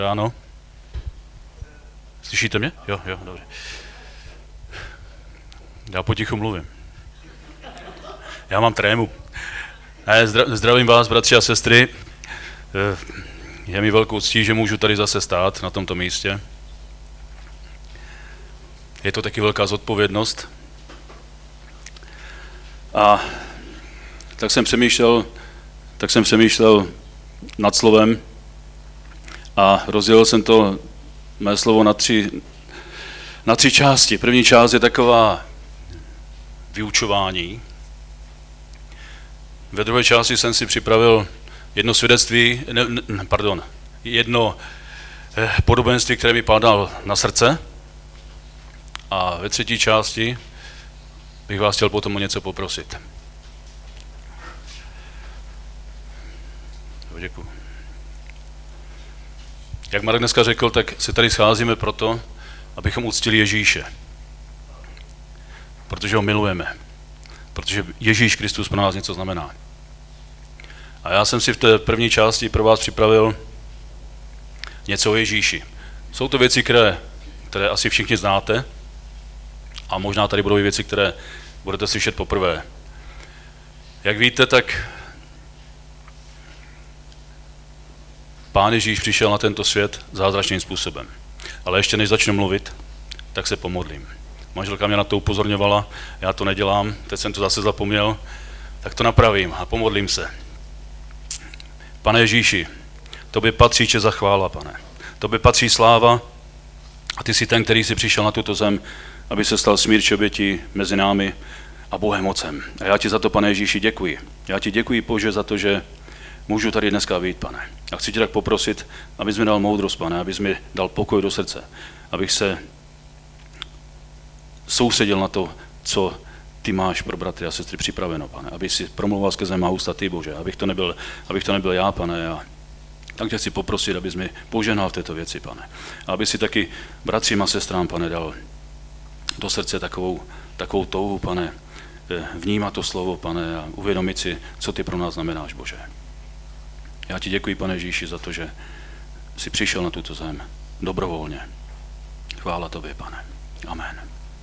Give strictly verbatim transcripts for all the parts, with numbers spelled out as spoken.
Ráno. Slyšíte mě? Jo, jo, dobře. Já potichu mluvím. Já mám trému. Ne, zdravím vás, bratři a sestry. Je mi velkou ctí, že můžu tady zase stát na tomto místě. Je to taky velká zodpovědnost. A tak jsem přemýšlel, tak jsem přemýšlel nad slovem a rozdělil jsem to mé slovo na tři, na tři části. První část je taková vyučování. Ve druhé části jsem si připravil jedno svědectví, ne, ne, pardon, jedno eh, podobenství, které mi padalo na srdce. A ve třetí části bych vás chtěl potom o něco poprosit. Děkuji. Jak Marek dneska řekl, tak se tady scházíme proto, abychom uctili Ježíše. Protože ho milujeme. Protože Ježíš Kristus pro nás něco znamená. A já jsem si v té první části pro vás připravil něco o Ježíši. Jsou to věci, které, které asi všichni znáte, a možná tady budou i věci, které budete slyšet poprvé. Jak víte, tak Pán Ježíš přišel na tento svět zázračným způsobem. Ale ještě než začnu mluvit, tak se pomodlím. Manželka mě na to upozorňovala, já to nedělám, teď jsem to zase zapomněl, tak to napravím a pomodlím se. Pane Ježíši, tobě patří čest a chvála, pane. Tobě patří sláva a ty jsi ten, který jsi přišel na tuto zem, aby se stal smírč obětí mezi námi a Bohem Otcem. A já ti za to, pane Ježíši, děkuji. Já ti děkuji, Bože, za to, že můžu tady dneska být, pane. A chci tě tak poprosit, abys mi dal moudrost, pane, abys mi dal pokoj do srdce, abych se soustředil na to, co ty máš pro bratry a sestry připraveno, pane. Aby si promluval skrze má ústa ty, Bože, abych to nebyl, abych to nebyl já, pane. A tak tě chci poprosit, abys mi požehnal v této věci, pane. A aby si taky bratřím a sestrám, pane, dal do srdce takovou, takovou touhu, pane, vnímat to slovo, pane, a uvědomit si, co ty pro nás znamenáš, Bože. Já ti děkuji, pane Ježíši, za to, že jsi přišel na tuto zem dobrovolně. Chvála tobě, pane. Amen.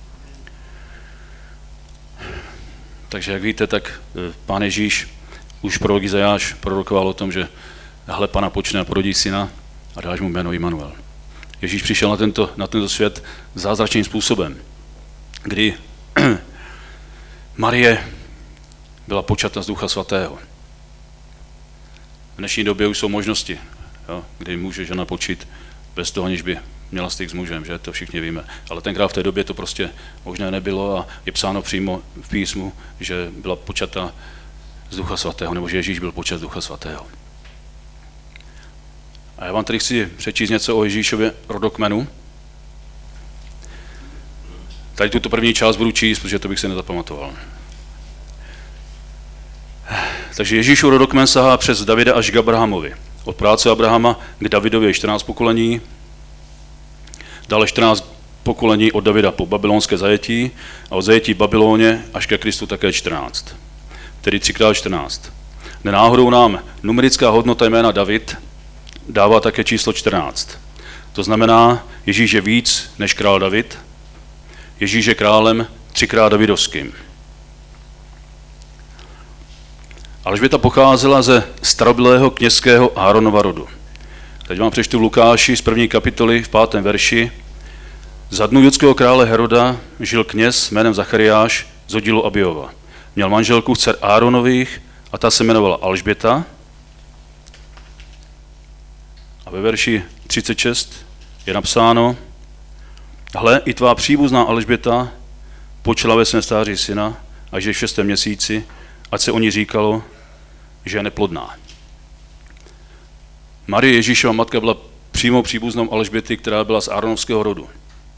Takže jak víte, tak Pán Ježíš už prorok Izajáš prorokoval o tom, že hle, Pana počne a porodí syna a dáš mu jméno Immanuel. Ježíš přišel na tento, na tento svět zázračným způsobem, kdy Marie byla počata z Ducha Svatého. V dnešní době už jsou možnosti, jo, kdy může žena počít bez toho, aniž by měla styk s mužem, že? To všichni víme. Ale tenkrát v té době to prostě možné nebylo a je psáno přímo v písmu, že byla počata z Ducha Svatého, nebo že Ježíš byl počat z Ducha Svatého. A já vám tady chci přečíst něco o Ježíšově rodokmenu. Tady tuto první část budu číst, protože to bych se nezapamatoval. Takže Ježíšův rodokmen sahá přes Davida až k Abrahamovi. Od práce Abrahama k Davidovi je čtrnáct pokolení, dále čtrnáct pokolení od Davida po babylonské zajetí a od zajetí Babyloně až ke Kristu také čtrnáct. Tedy třikrát čtrnáct. Nenáhodou nám numerická hodnota jména David dává také číslo čtrnáct. To znamená, Ježíš je víc než král David, Ježíš je králem třikrát davidovským. Alžběta pocházela ze starobylého kněžského Áronova rodu. Teď vám přečtu v Lukáši z první kapitoly v pátém verši. Za dnů judského krále Heroda žil kněz jménem Zachariáš z oddílu Abijova. Měl manželku dcer Áronových a ta se jmenovala Alžběta. A ve verši třicet šest je napsáno: Hle, i tvá příbuzná Alžběta počala ve svém stáří syna a že v šestém měsíci, ať se o ní říkalo, že je neplodná. Marie Ježíšova matka byla přímo příbuznou Alžběty, která byla z Áronovského rodu.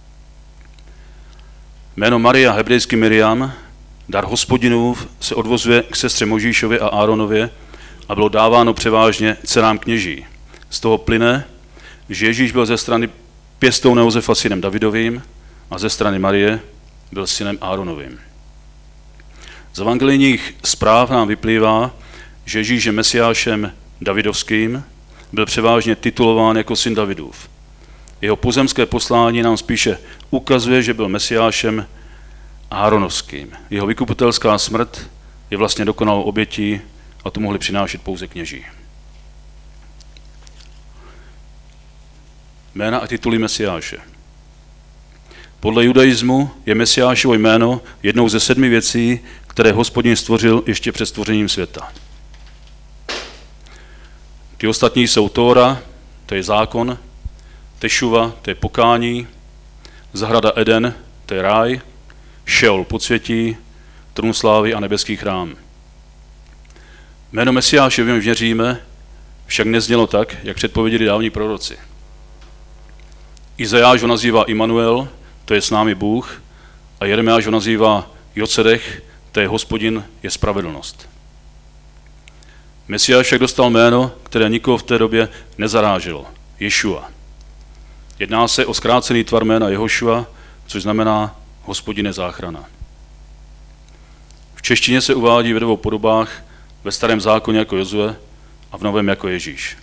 Jméno Maria, hebrejsky Miriam, dar Hospodinův, se odvozuje k sestře Možíšově a Áronově a bylo dáváno převážně dcerám kněží. Z toho plyne, že Ježíš byl ze strany pěstouna Josefa synem Davidovým a ze strany Marie byl synem Áronovým. Z evangelijních zpráv nám vyplývá, že Ježíš je mesiášem davidovským byl převážně titulován jako syn Davidův. Jeho pozemské poslání nám spíše ukazuje, že byl mesiášem áronovským. Jeho vykupitelská smrt je vlastně dokonalou obětí a to mohli přinášet pouze kněží. Jména a tituly mesiáše. Podle judaismu je Mesiášovo jméno jednou ze sedmi věcí, které Hospodin stvořil ještě před stvořením světa. Ty ostatní jsou Tóra, to je zákon, Tešuva, to je pokání, zahrada Eden, to je ráj, Šeol, podsvětí, trůn slávy a nebeský chrám. Jméno Mesiáše, v něm věříme, však neznělo tak, jak předpověděli dávní proroci. Izajáš ho nazývá Immanuel, to je s námi Bůh, a Jeremiáš ho nazývá Jocedech, to je Hospodin, je spravedlnost. Mesiáš však dostal jméno, které nikoho v té době nezaráželo, Ješua. Jedná se o zkrácený tvar jména Jehošua, což znamená Hospodin je záchrana. V češtině se uvádí ve dvou podobách, ve starém zákoně jako Jozue a v novém jako Ježíš.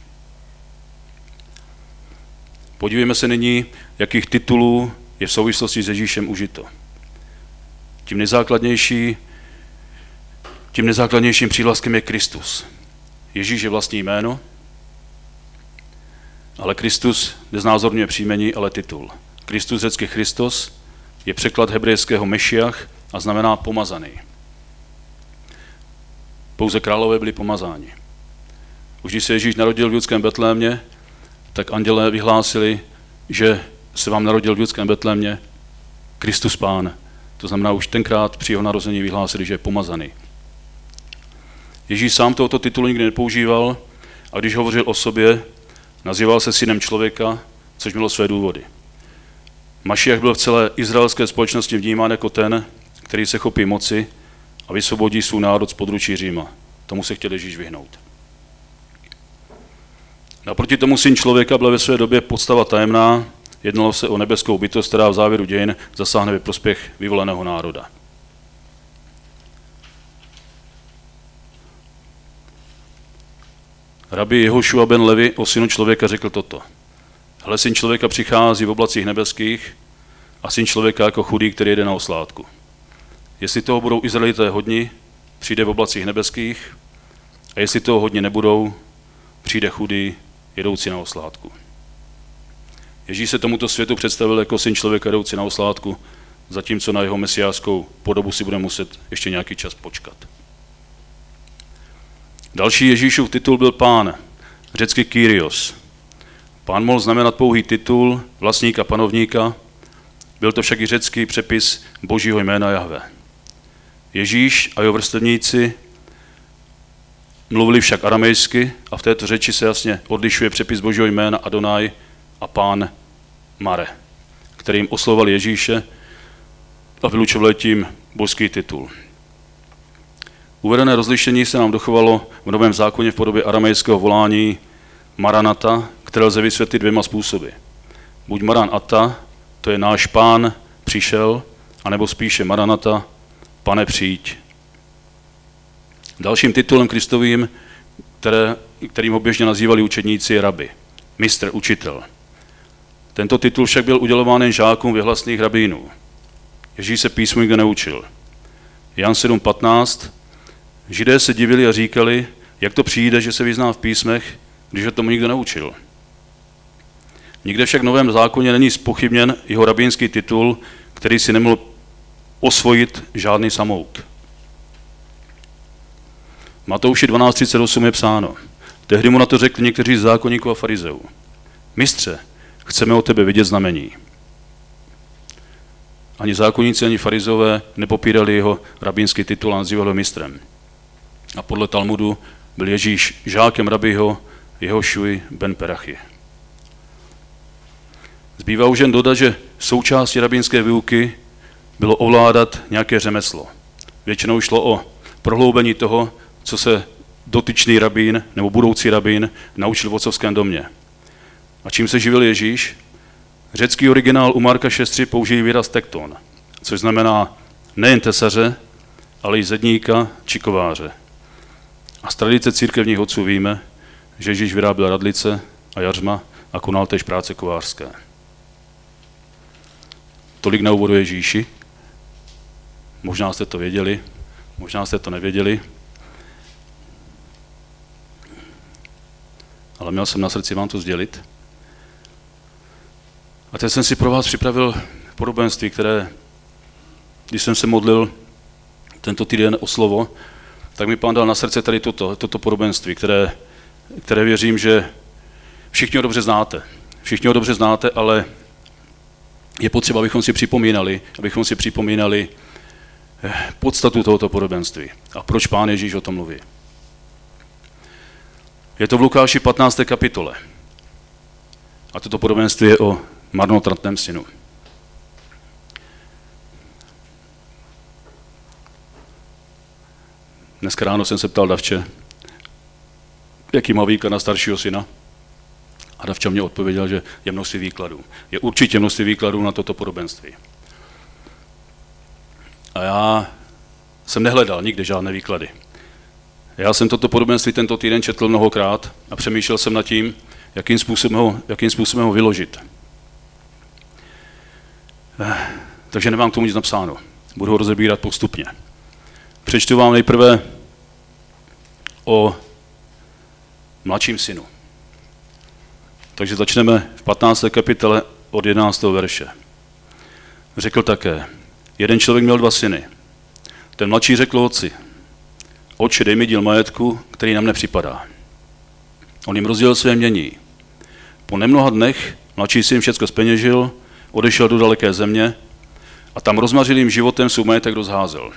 Podívejme se nyní, jakých titulů je v souvislosti s Ježíšem užito. Tím nejzákladnější, tím nejzákladnějším přívlastkem je Kristus. Ježíš je vlastní jméno, ale Kristus neznázorňuje příjmení, ale titul. Kristus, řecky Christos, je překlad hebrejského Mešiach a znamená pomazaný. Pouze králové byli pomazáni. Už když se Ježíš narodil v judském Betlémě, tak andělé vyhlásili, že se vám narodil v judském Betlémě Kristus Pán. To znamená, už tenkrát při jeho narození vyhlásili, že je pomazaný. Ježíš sám tohoto titulu nikdy nepoužíval a když hovořil o sobě, nazýval se synem člověka, což mělo své důvody. Mašiach byl v celé izraelské společnosti vnímán jako ten, který se chopí moci a vysvobodí svůj národ z područí Říma. Tomu se chtěl Ježíš vyhnout. Naproti tomu syn člověka byl ve své době podstava tajemná, jednalo se o nebeskou bytost, která v závěru dějin zasáhne ve prospěch vyvoleného národa. Rabi Jehošua ben Levi o synu člověka řekl toto. Hle, syn člověka přichází v oblacích nebeských a syn člověka jako chudý, který jede na oslátku. Jestli toho budou Izraelité hodni, přijde v oblacích nebeských a jestli toho hodně nebudou, přijde chudý, jedoucí na oslátku. Ježíš se tomuto světu představil jako syn člověka jedoucí na oslátku, zatímco na jeho mesiářskou podobu si bude muset ještě nějaký čas počkat. Další Ježíšův titul byl Pán, řecky Kyrios. Pán mohl znamenat pouhý titul vlastníka panovníka, byl to však i řecký přepis božího jména Jahve. Ježíš a jeho vrstevníci mluvili však aramejsky a v této řeči se jasně odlišuje přepis božího jména Adonai a Pán Mare, kterým oslovovali Ježíše a vylučovali tím božský titul. Uvedené rozlišení se nám dochovalo v Novém zákoně v podobě aramejského volání Maranata, které lze vysvětlit dvěma způsoby. Buď Maran Ata, to je náš Pán přišel, anebo spíše Maranata, Pane přijď. Dalším titulem Kristovým, které, kterým ho běžně nazývali učedníci, je rabi, mistr, učitel. Tento titul však byl udělován jen žákům věhlasných rabínů. Ježíš se písmu nikdo neučil. Jan sedm patnáct. Židé se divili a říkali, jak to přijde, že se vyzná v písmech, když ho tomu nikdo neučil. Nikde však v Novém zákoně není zpochybněn jeho rabínský titul, který si nemohl osvojit žádný samouk. Matouši dvanáct třicet osm je psáno. Tehdy mu na to řekli někteří z zákonníků a farizeů. Mistře, chceme od tebe vidět znamení. Ani zákonníci, ani farizové nepopírali jeho rabínský titul a nazývali ho mistrem. A podle Talmudu byl Ježíš žákem rabího Jehošuji ben Perachy. Zbývá už jen dodat, že součástí rabínské výuky bylo ovládat nějaké řemeslo. Většinou šlo o prohloubení toho, co se dotyčný rabín nebo budoucí rabín naučil v otcovském domě. A čím se živil Ježíš? Řecký originál u Marka šest tři použijí výraz tekton, což znamená nejen tesaře, ale i zedníka či kováře. A z tradice církevních otců víme, že Ježíš vyráběl radlice a jařma a konal též práce kovářské. Tolik na úvodu Ježíši. Možná jste to věděli, možná jste to nevěděli, ale měl jsem na srdci vám to sdělit. A teď jsem si pro vás připravil podobenství, které, když jsem se modlil tento týden o slovo, tak mi Pán dal na srdce tady toto, toto podobenství, které, které věřím, že všichni ho dobře znáte. Všichni ho dobře znáte, ale je potřeba, abychom si připomínali, abychom si připomínali podstatu tohoto podobenství a proč Pán Ježíš o tom mluví. Je to v Lukáši patnácté kapitole. A toto podobenství je o marnotratném synu. Dneska ráno jsem se ptal Davče, jaký má výklad na staršího syna. A Davča mě odpověděl, že je množství výkladů. Je určitě množství výkladů na toto podobenství. A já jsem nehledal nikde žádné výklady. Já jsem toto podobenství tento týden četl mnohokrát a přemýšlel jsem nad tím, jakým způsobem ho, jakým způsobem ho vyložit. Takže nemám k tomu nic napsáno. Budu ho rozebírat postupně. Přečtu vám nejprve o mladším synu. Takže začneme v patnácté kapitole od jedenáctého verše. Řekl také, jeden člověk měl dva syny. Ten mladší řekl otci, otče, dej mi díl majetku, který nám nepřipadá. On jim rozdělil své mění. Po nemnoha dnech mladší syn všecko zpeněžil, odešel do daleké země a tam rozmařilým životem svůj majetek rozházel.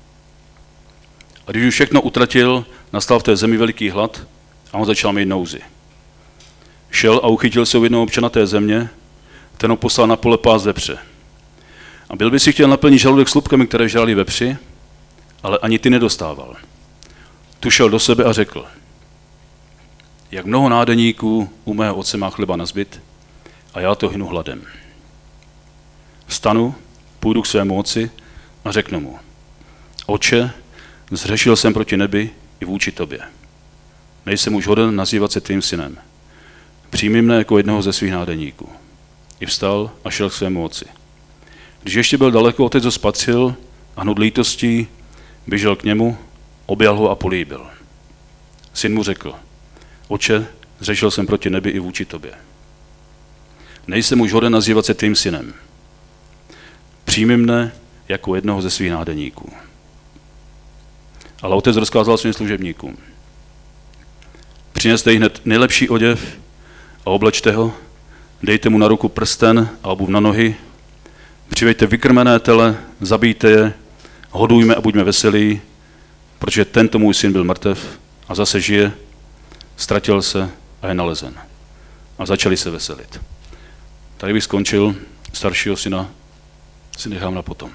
A když už všechno utratil, nastal v té zemi veliký hlad a on začal mít nouzi. Šel a uchytil se u jednoho občana té země, ten ho poslal na pole pást vepře. A byl by si chtěl naplnit žaludek slupkami, které žrali vepři, ale ani ty nedostával. Tu šel do sebe a řekl, jak mnoho nádeníků u mého otce má chleba nazbyt a já to hynu hladem. Vstanu, půjdu k svému otci a řeknu mu, otče, zhřešil jsem proti nebi i vůči tobě. Nejsem už hoden nazývat se tvým synem. Přijmi mne jako jednoho ze svých nádeníků. I vstal a šel k svému otci. Když ještě byl daleko, otec ho spatřil a hnut lítostí běžel k němu, objal ho a políbil. Syn mu řekl, otče, zřešil jsem proti nebi i vůči tobě. Nejsem už hoden nazývat se tvým synem. Přijmi mne jako jednoho ze svých nádeníků. Ale otec rozkázal svým služebníkům. Přineste jí hned nejlepší oděv a oblečte ho, dejte mu na ruku prsten a obuv na nohy, přiveďte vykrmené tele, zabijte je, hodujme a buďme veselí, protože tento můj syn byl mrtev a zase žije, ztratil se a je nalezen. A začali se veselit. Tady bych skončil, staršího syna si nechám na potom.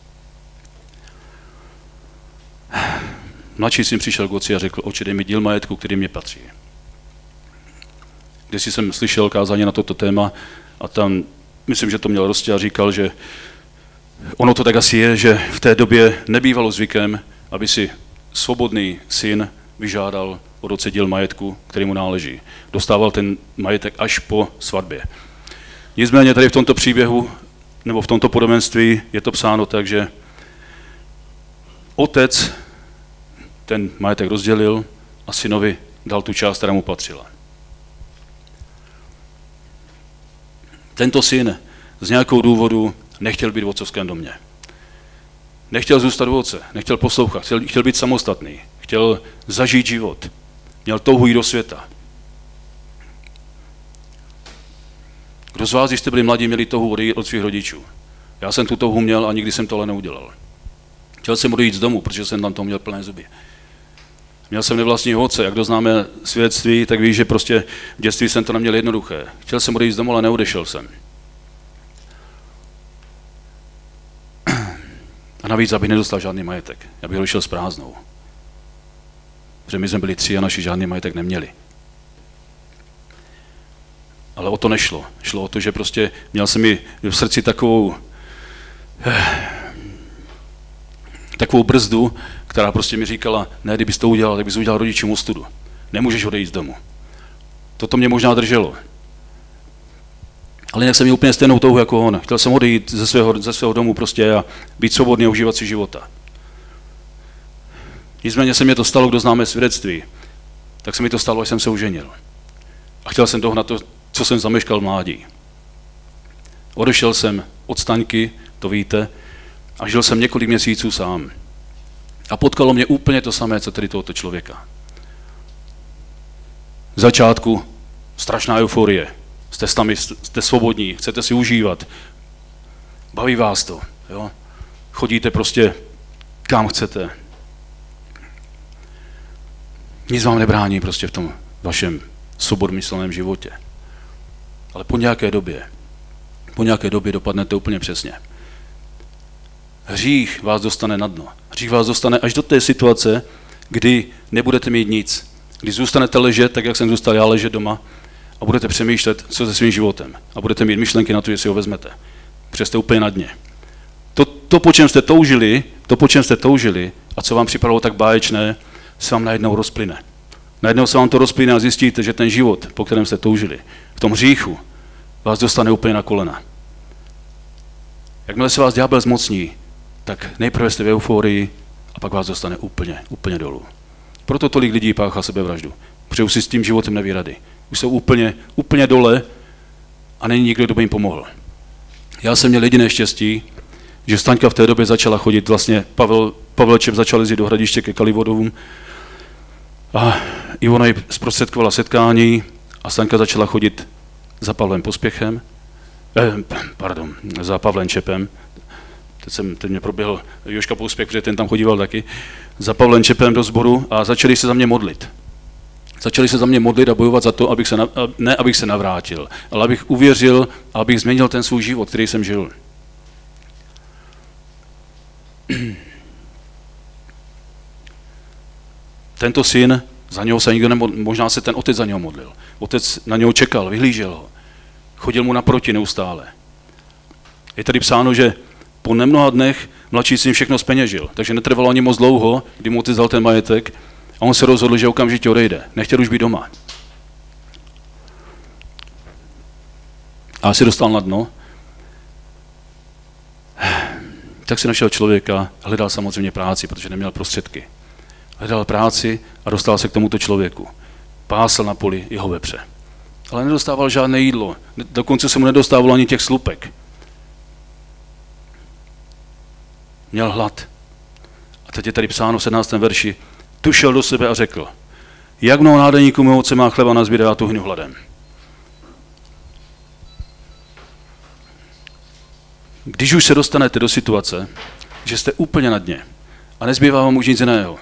Mladší syn přišel k otci a řekl, otče, dej mi díl majetku, který mě patří. Když jsem slyšel kázání na toto téma a tam, myslím, že to měl Rostě a říkal, že ono to tak asi je, že v té době nebývalo zvykem, aby si svobodný syn vyžádal od otce díl majetku, který mu náleží. Dostával ten majetek až po svatbě. Nicméně tady v tomto příběhu, nebo v tomto podobenství je to psáno tak, že otec ten majetek rozdělil a synovi dal tu část, která mu patřila. Tento syn z nějakou důvodu nechtěl být v otcovském domě. Nechtěl zůstat u otce, nechtěl poslouchat, chtěl, chtěl být samostatný, chtěl zažít život, měl touhu jít do světa. Kdo z vás, když jste byli mladí, měli touhu odejít od svých rodičů? Já jsem tu touhu měl a nikdy jsem to ale neudělal. Chtěl jsem odejít z domu, protože jsem tam toho měl plné zuby. Měl jsem nevlastního otce, jak kdo známe svědectví, tak ví, že prostě v dětství jsem to neměl jednoduché. Chtěl jsem odejít z domu, ale neodešel jsem. A navíc, abych nedostal žádný majetek. Já bych odešel s prázdnou. Protože my jsme byli tři a naši žádný majetek neměli. Ale o to nešlo. Šlo o to, že prostě měl jsem mi v srdci takovou takovou brzdu, která prostě mi říkala, ne, kdybys to udělal, tak bys udělal rodičům ostudu. Nemůžeš odejít z domu. Toto mě možná drželo. Ale jinak jsem měl úplně stejnou touhu jako on. Chtěl jsem odejít ze svého, ze svého domu prostě a být svobodný a užívat si života. Nicméně se mě to stalo, kdo známe svědectví, tak se mi to stalo, až jsem se oženil. A chtěl jsem dohnat to, co jsem zameškal v mládí. Odešel jsem od Staňky, to víte, a žil jsem několik měsíců sám. A potkalo mě úplně to samé, co tedy tohoto člověka. V začátku strašná euforie. Jste sami, jste svobodní, chcete si užívat. Baví vás to, jo? Chodíte prostě kam chcete. Nic vám nebrání prostě v tom vašem svobodmyslném životě. Ale po nějaké době, po nějaké době dopadnete úplně přesně. Hřích vás dostane na dno. Hřích vás dostane až do té situace, kdy nebudete mít nic. Kdy zůstanete ležet, tak jak jsem zůstal já ležet doma, a budete přemýšlet, co se svým životem. A budete mít myšlenky na to, že si ho vezmete. Protože jste úplně na dně. To, to, po čem jste toužili, to, po čem jste toužili, a co vám připadalo tak báječné, se vám najednou rozplyne. Najednou se vám to rozplyne a zjistíte, že ten život, po kterém jste toužili, v tom hříchu, vás dostane úplně na kolena. Jakmile se vás ďábel zmocní, tak nejprve jste v euforii a pak vás dostane úplně, úplně dolů. Proto tolik lidí páchá sebevraždu. Protože už si s tím životem neví rady. Už jsou úplně, úplně dole a není nikdo, kdo by jim pomohl. Já jsem měl jediné štěstí, že Staňka v té době začala chodit, vlastně Pavel, Pavelčem začal jezdit do Hradiště ke Kalivodovům a Ivona jí zprostředkovala setkání a Staňka začala chodit za Pavlem Pospěchem, eh, pardon, za Pavlem Čepem. Teď, jsem, teď mě proběhl Joška Pospěch, protože ten tam chodíval taky, za Pavlem Čepem do sboru a začali se za mě modlit. Začali se za mě modlit a bojovat za to, abych se, ne abych se navrátil, ale abych uvěřil a abych změnil ten svůj život, který jsem žil. Tento syn, za něho se nikdo nemodlil, možná se ten otec za něho modlil. Otec na něho čekal, vyhlížel ho. Chodil mu naproti neustále. Je tady psáno, že po nemnoha dnech mladší syn všechno zpeněžil, takže netrvalo ani moc dlouho, kdy mu otec dal ten majetek a on se rozhodl, že okamžitě odejde. Nechtěl už být doma. A se dostal na dno. Tak si našel člověka, hledal samozřejmě práci, protože neměl prostředky. Hledal práci a dostal se k tomuto člověku. Pásl na poli jeho vepře. Ale nedostával žádné jídlo. Dokonce se mu nedostávalo ani těch slupek. Měl hlad. A teď je tady psáno v sedmnáctém verši. Tu šel do sebe a řekl, jak mnoho nádeníků mého otce má chleba nazbírat, já tu hynu hladem. Když už se dostanete do situace, že jste úplně na dně a nezbývá vám už nic jiného,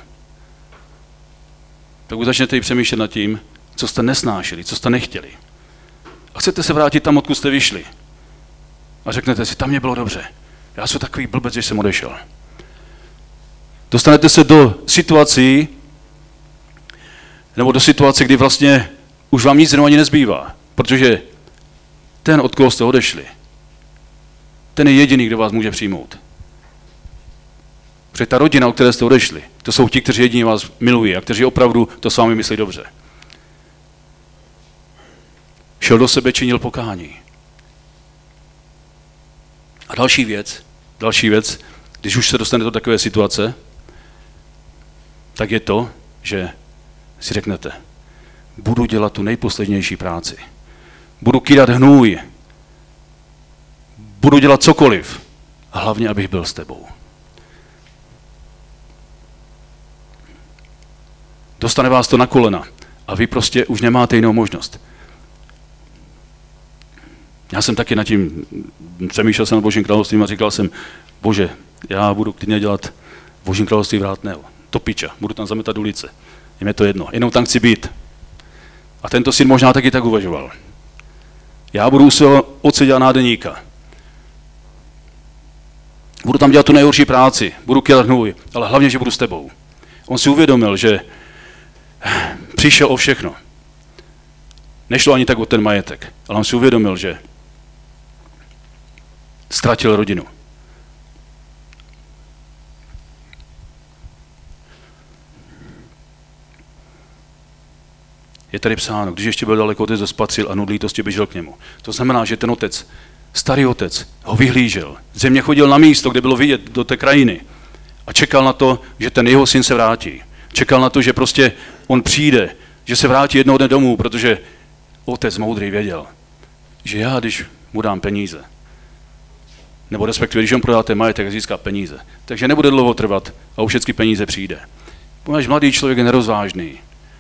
tak už začnete i přemýšlet nad tím, co jste nesnášeli, co jste nechtěli. A chcete se vrátit tam, odkud jste vyšli. A řeknete si, tam mě bylo dobře. Já jsem takový blbec, že jsem odešel. Dostanete se do situací, nebo do situace, kdy vlastně už vám nic ani nezbývá, protože ten, od koho jste odešli, ten je jediný, kdo vás může přijmout. Protože ta rodina, o které jste odešli, to jsou ti, kteří jedině vás milují a kteří opravdu to s vámi myslí dobře. Šel do sebe, činil pokání. A další věc, další věc, když už se dostane do takové situace, tak je to, že si řeknete, budu dělat tu nejposlednější práci. Budu kýdat hnůj. Budu dělat cokoliv. A hlavně, abych byl s tebou. Dostane vás to na kolena a vy prostě už nemáte jinou možnost. Já jsem taky nad tím přemýšlel jsem nad Božím královstvím a říkal jsem, Bože, já budu klidně dělat Božím království vrátného. Topiča, budu tam zametat ulice. Je mi to jedno, jenom tam chci být. A tento syn možná taky tak uvažoval. Já budu u svého otce dělat nádeníka. Budu tam dělat tu nejhorší práci, budu kýdat hnůj, ale hlavně, že budu s tebou. On si uvědomil, že přišel o všechno. Nešlo ani tak o ten majetek, ale on si uvědomil, že ztratil rodinu. je tady psáno, když ještě byl daleko, otec ho spatřil a nud lítosti běžel k němu. To znamená, že ten otec, starý otec, ho vyhlížel. Země chodil na místo, kde bylo vidět do té krajiny a čekal na to, že ten jeho syn se vrátí. Čekal na to, že prostě on přijde, že se vrátí jednoho dne domů, protože otec moudrý věděl, že já, když mu dám peníze, nebo respektive, když on prodá ten majetek a získá peníze, takže nebude dlouho trvat a už všechny peníze přijde. Poněvadž mladý člověk je nerozvážný.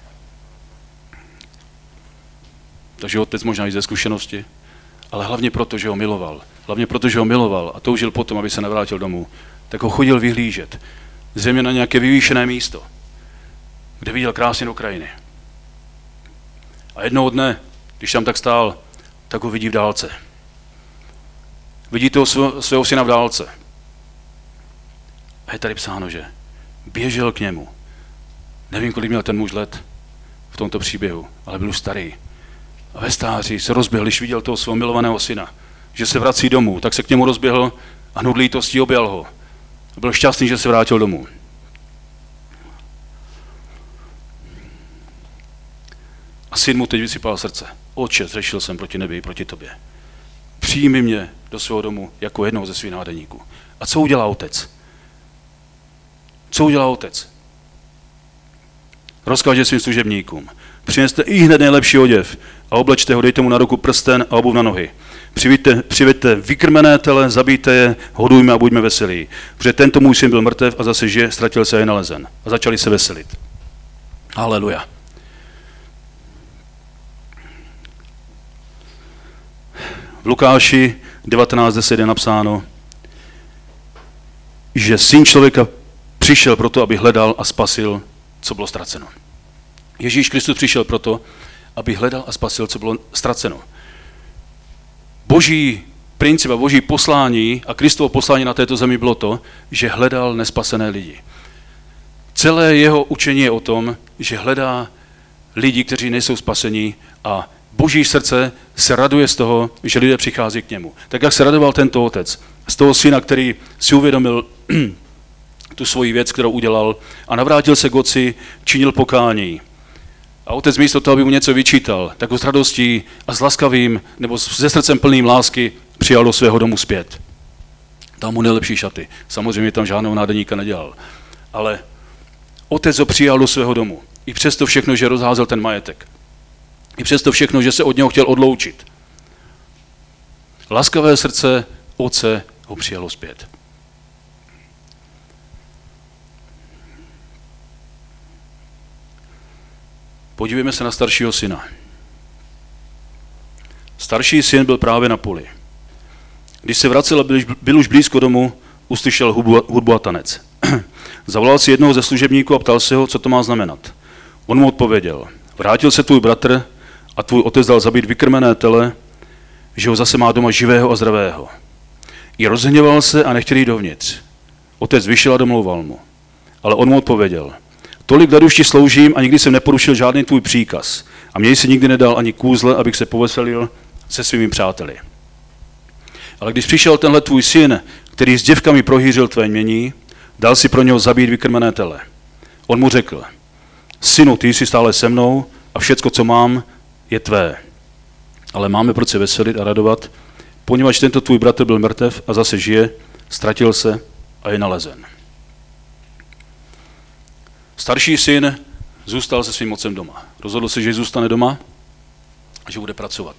Takže otec možná i ze zkušenosti, ale hlavně proto, že ho miloval. Hlavně proto, že ho miloval a toužil potom, aby se navrátil domů, tak ho chodil vyhlížet. Zřejmě na nějaké vyvýšené místo, kde viděl krásně do krajiny. A jednoho dne, když tam tak stál, tak ho vidí v dálce. Vidí toho svého, svého syna v dálce. A je tady psáno, že běžel k němu. Nevím, kolik měl ten muž let v tomto příběhu, ale byl už starý. A ve stáří se rozběhl, když viděl toho svého milovaného syna, že se vrací domů, tak se k němu rozběhl a hned lítostí objal ho. A byl šťastný, že se vrátil domů. A syn mu teď vysypal srdce. Otče, zřešil jsem proti nebi i proti tobě. Přijmi mě do svého domu jako jednoho ze svých nádeníků. A co udělá otec? Co udělá otec? Rozkáže svým služebníkům. Přineste i hned nejlepší oděv a oblečte ho, dejte mu na ruku prsten a obuv na nohy. Přiveďte, přiveďte vykrmené tele, zabijte je, hodujme a buďme veselí. Protože tento můj syn byl mrtev a zase žije, ztratil se a je nalezen. A začali se veselit. Haleluja. V Lukáši devatenáct deset je napsáno, že syn člověka přišel proto, aby hledal a spasil, co bylo ztraceno. Ježíš Kristus přišel proto, aby hledal a spasil, co bylo ztraceno. Boží princip a boží poslání a Kristovo poslání na této zemi bylo to, že hledal nespasené lidi. Celé jeho učení je o tom, že hledá lidi, kteří nejsou spasení a boží srdce se raduje z toho, že lidé přichází k němu. Tak jak se radoval tento otec z toho syna, který si uvědomil tu svoji věc, kterou udělal a navrátil se k otci, činil pokání. A otec místo toho, aby mu něco vyčítal, tak ho s radostí a s laskavým nebo se srdcem plným lásky přijal do svého domu zpět. Dal mu nejlepší šaty. Samozřejmě tam žádného nádeníka nedělal. Ale otec ho přijal do svého domu. I přesto všechno, že rozházel ten majetek. I přesto všechno, že se od něho chtěl odloučit. Laskavé srdce otce ho přijalo zpět. Podívejme se na staršího syna. Starší syn byl právě na poli. Když se vracel a byl, byl už blízko domu, uslyšel hudbu, hudbu a tanec. Zavolal si jednoho ze služebníků a ptal se ho, co to má znamenat. On mu odpověděl, vrátil se tvůj bratr a tvůj otec dal zabít vykrmené tele, že ho zase má doma živého a zdravého. I rozhněval se a nechtěl jít dovnitř. Otec vyšel a domlouval mu. Ale on mu odpověděl, tolik let už ti sloužím a nikdy jsem neporušil žádný tvůj příkaz. A mě jsi nikdy nedal ani kůzle, abych se poveselil se svými přáteli. Ale když přišel tenhle tvůj syn, který s děvkami prohýřil tvé jmění, dal si pro něho zabít vykrmené tele. On mu řekl, synu, ty jsi stále se mnou a všecko, co mám, je tvé. Ale máme proč se veselit a radovat, poněvadž tento tvůj bratr byl mrtev a zase žije, ztratil se a je nalezen. Starší syn zůstal se svým otcem doma. Rozhodl se, že zůstane doma a že bude pracovat.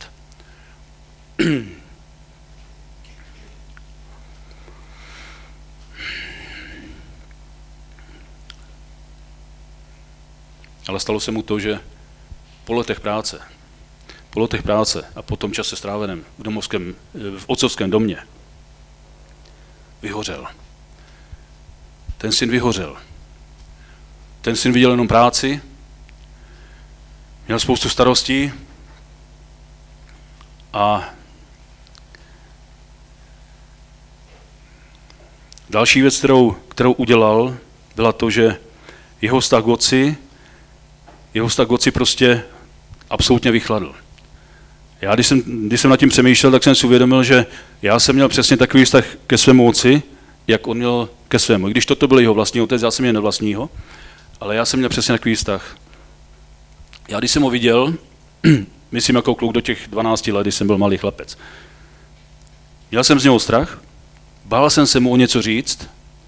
Ale stalo se mu to, že po letech práce, po letech práce a po tom čase stráveném v domovském, v otcovském domě vyhořel. Ten syn vyhořel. Ten syn viděl jenom práci, měl spoustu starostí a další věc, kterou, kterou udělal, byla to, že jeho vztah k otci, jeho vztah k otci prostě absolutně vychladl. Já, když jsem, když jsem nad tím přemýšlel, tak jsem si uvědomil, že já jsem měl přesně takový vztah ke svému otci, jak on měl ke svému. I když toto byl jeho vlastní otec, já jsem měl nevlastního, ale já jsem měl přesně takový vztah. Já když jsem ho viděl, myslím jako kluk do těch dvanácti let, když jsem byl malý chlapec, měl jsem z něho strach, bál jsem se mu o něco říct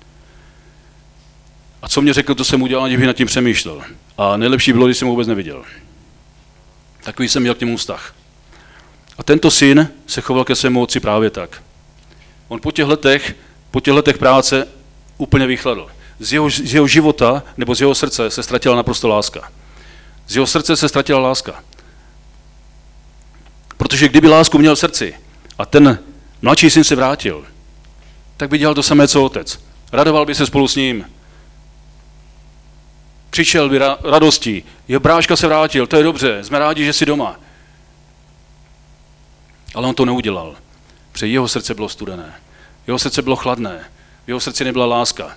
a co mě řekl, to jsem udělal, aniž bych nad tím přemýšlel. A nejlepší bylo, když jsem ho vůbec neviděl. Takový jsem měl k němu vztah. A tento syn se choval ke svému otci právě tak. On po těch letech, po těch letech práce úplně vychladl. Z jeho, z jeho života nebo z jeho srdce se ztratila naprosto láska. Z jeho srdce se ztratila láska. Protože kdyby lásku měl v srdci a ten mladší syn se vrátil, tak by dělal to samé, co otec. Radoval by se spolu s ním. Přišel by ra- radostí. Jeho bráška se vrátil, to je dobře, jsme rádi, že jsi doma. Ale on to neudělal. Protože jeho srdce bylo studené. Jeho srdce bylo chladné. V jeho srdci nebyla láska.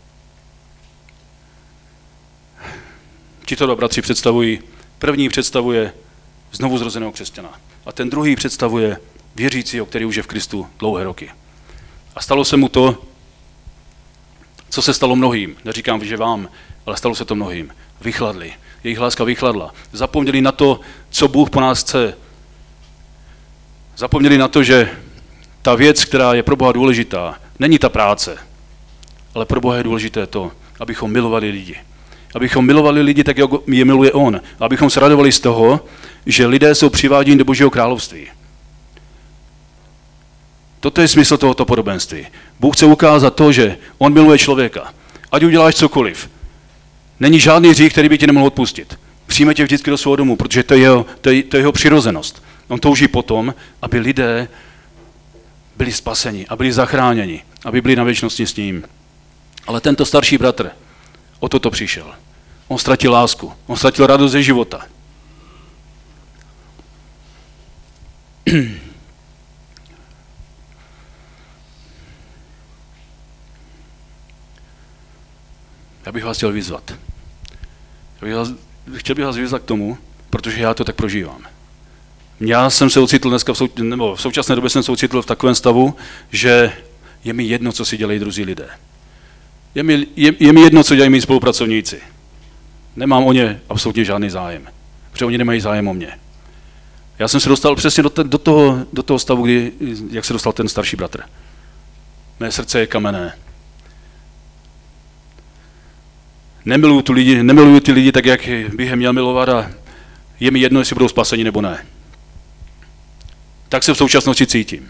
Tito dva bratři představují, první představuje znovu zrozeného křesťana. A ten druhý představuje věřícího, který už je v Kristu dlouhé roky. A stalo se mu to, co se stalo mnohým. Neříkám, že vám, ale stalo se to mnohým. Vychladli. Jejich láska vychladla. Zapomněli na to, co Bůh po nás chce. Zapomněli na to, že ta věc, která je pro Boha důležitá, není ta práce, ale pro Boha je důležité to, abychom milovali lidi. Abychom milovali lidi tak, jak je miluje On. Abychom se radovali z toho, že lidé jsou přiváděni do Božího království. Toto je smysl tohoto podobenství. Bůh chce ukázat to, že On miluje člověka. Ať uděláš cokoliv. Není žádný hřích, který by ti nemohl odpustit. Přijme tě vždycky do svého domu, protože to je jeho, to je, to je jeho přirozenost. On touží potom, aby lidé byli spaseni a byli zachráněni, aby byli na věčnosti s ním. Ale tento starší bratr o toto přišel. On ztratil lásku, on ztratil radost ze života. Já bych vás chtěl vyzvat. Chtěl bych vás vyzvat k tomu, protože já to tak prožívám. Já jsem se ocitl dneska, v, sou, nebo v současné době jsem se ocitl v takovém stavu, že je mi jedno, co si dělají druzí lidé. Je mi, je, je mi jedno, co dělají mý spolupracovníci. Nemám o ně absolutně žádný zájem, protože oni nemají zájem o mě. Já jsem se dostal přesně do, te, do, toho, do toho stavu, kdy, jak se dostal ten starší bratr. Mé srdce je kamenné. Nemiluju, tu lidi, nemiluju ty lidi tak, jak bych je měl milovat a je mi jedno, jestli budou spaseni nebo ne. Tak se v současnosti cítím.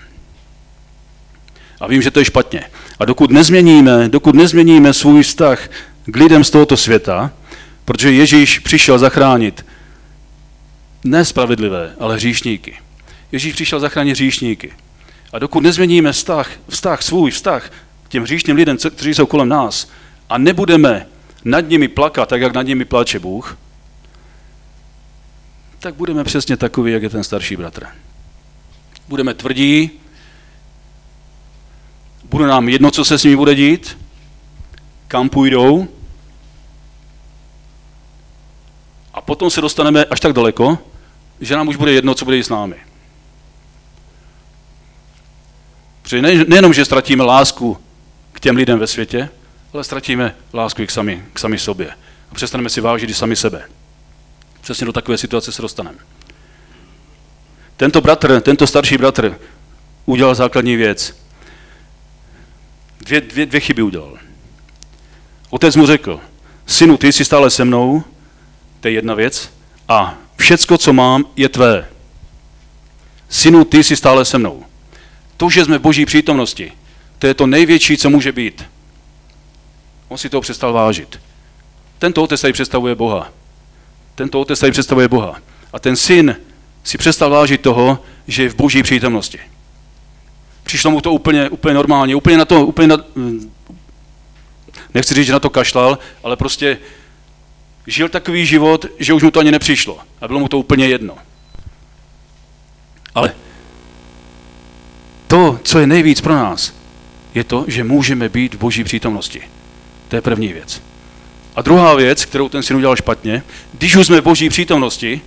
A vím, že to je špatně. A dokud nezměníme, dokud nezměníme svůj vztah k lidem z tohoto světa, protože Ježíš přišel zachránit ne spravedlivé, ale hříšníky. Ježíš přišel zachránit hříšníky. A dokud nezměníme vztah, vztah svůj vztah k těm hříšným lidem, kteří jsou kolem nás, a nebudeme nad nimi plakat, tak jak nad nimi pláče Bůh, tak budeme přesně takový, jak je ten starší bratr. Budeme tvrdí, bude nám jedno, co se s nimi bude dít, kam půjdou, a potom se dostaneme až tak daleko, že nám už bude jedno, co bude s námi. Protože ne, nejenom, že ztratíme lásku k těm lidem ve světě, ale ztratíme lásku i k sami, k sami sobě. A přestaneme si vážit i sami sebe. Přesně do takové situace se dostaneme. Tento bratr, tento starší bratr udělal základní věc. Dvě, dvě, dvě chyby udělal. Otec mu řekl, synu, ty jsi stále se mnou, to je jedna věc, a všecko, co mám, je tvé. Synu, ty jsi stále se mnou. To, že jsme v Boží přítomnosti, to je to největší, co může být. On si toho přestal vážit. Tento otec tady představuje Boha. Tento otec tady představuje Boha. A ten syn si přestal vážit toho, že je v Boží přítomnosti. Přišlo mu to úplně, úplně normálně, úplně na to, úplně na, nechci říct, že na to kašlal, ale prostě žil takový život, že už mu to ani nepřišlo. A bylo mu to úplně jedno. Ale to, co je nejvíc pro nás, je to, že můžeme být v Boží přítomnosti. To je první věc. A druhá věc, kterou ten syn udělal špatně, když už jsme v Boží přítomnosti,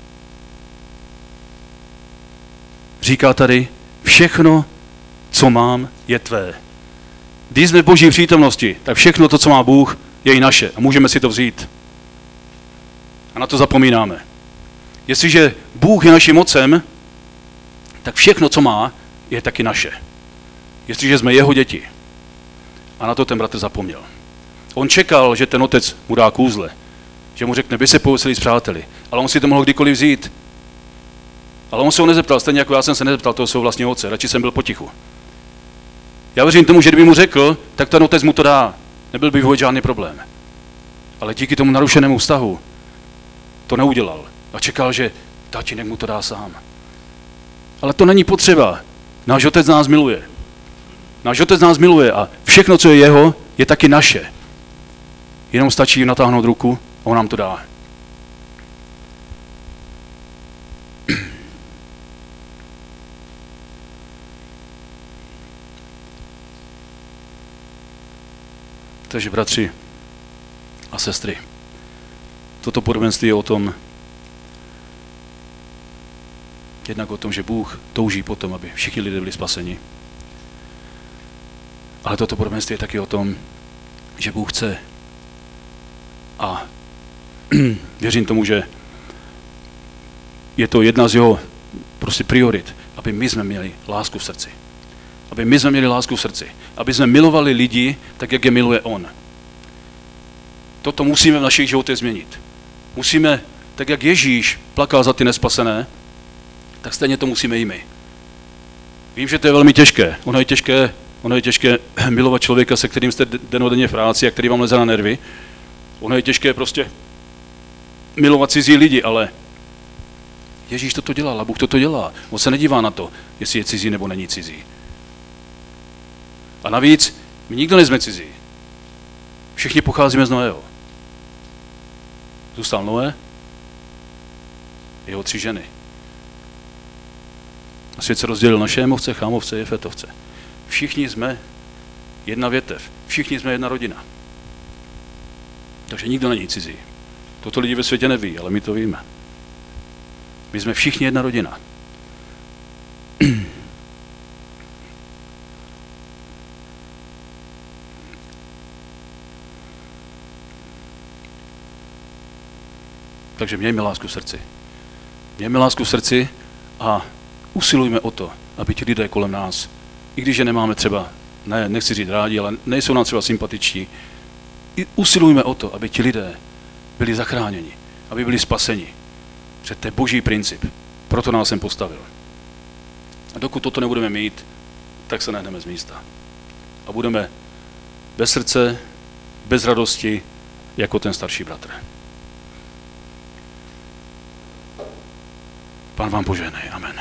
říká tady, všechno, co mám, je tvé. Když jsme v Boží přítomnosti, tak všechno to, co má Bůh, je i naše a můžeme si to vzít. A na to zapomínáme. Jestliže Bůh je naším otcem, tak všechno, co má, je taky naše. Jestliže jsme jeho děti. A na to ten bratr zapomněl. On čekal, že ten otec mu dá kůzle, že mu řekne, by se poveselí s přáteli, ale on si to mohl kdykoliv vzít. Ale on se ho nezeptal, stejně jako já jsem se nezeptal toho svého vlastního otce, radši jsem byl potichu. Já věřím tomu, že kdyby mu řekl, tak ten otec mu to dá. Nebyl by vůbec žádný problém. Ale díky tomu narušenému vztahu to neudělal. A čekal, že táčinek mu to dá sám. Ale to není potřeba. Náš otec nás miluje. Náš otec nás miluje a všechno, co je jeho, je taky naše. Jenom stačí natáhnout ruku a on nám to dá. Takže bratři a sestry, toto podobenství je o tom, jednak o tom, že Bůh touží potom, aby všichni lidé byli spaseni. Ale toto podobenství je taky o tom, že Bůh chce a věřím tomu, že je to jedna z jeho prostě priorit, aby my jsme měli lásku v srdci. Aby my jsme měli lásku v srdci. Aby jsme milovali lidi tak, jak je miluje on. Toto musíme v našich životech změnit. Musíme, tak jak Ježíš plakal za ty nespasené, tak stejně to musíme i my. Vím, že to je velmi těžké. Ono je těžké, ono je těžké milovat člověka, se kterým jste dennodenně v práci a který vám leze na nervy. Ono je těžké prostě milovat cizí lidi, ale Ježíš toto dělal a Bůh toto dělá. On se nedívá na to, jestli je cizí nebo není cizí. A navíc, my nikdo nejsme cizí. Všichni pocházíme z Noého. Zůstal Noé, jeho tři ženy. A svět se rozdělil na Šémovce, Chámovce, Jefetovce. Všichni jsme jedna větev. Všichni jsme jedna rodina. Takže nikdo není cizí. Toto lidi ve světě neví, ale my to víme. My jsme všichni jedna rodina. Takže mějme lásku v srdci. Mějme lásku v srdci a usilujme o to, aby ti lidé kolem nás, i když je nemáme třeba, ne, nechci říct rádi, ale nejsou nám třeba sympatičtí, i usilujme o to, aby ti lidé byli zachráněni, aby byli spaseni. Protože to je boží princip. Proto nás jsem postavil. A dokud toto nebudeme mít, tak se nehneme z místa. A budeme bez srdce, bez radosti, jako ten starší bratr. Pán vám požehnej. Amen.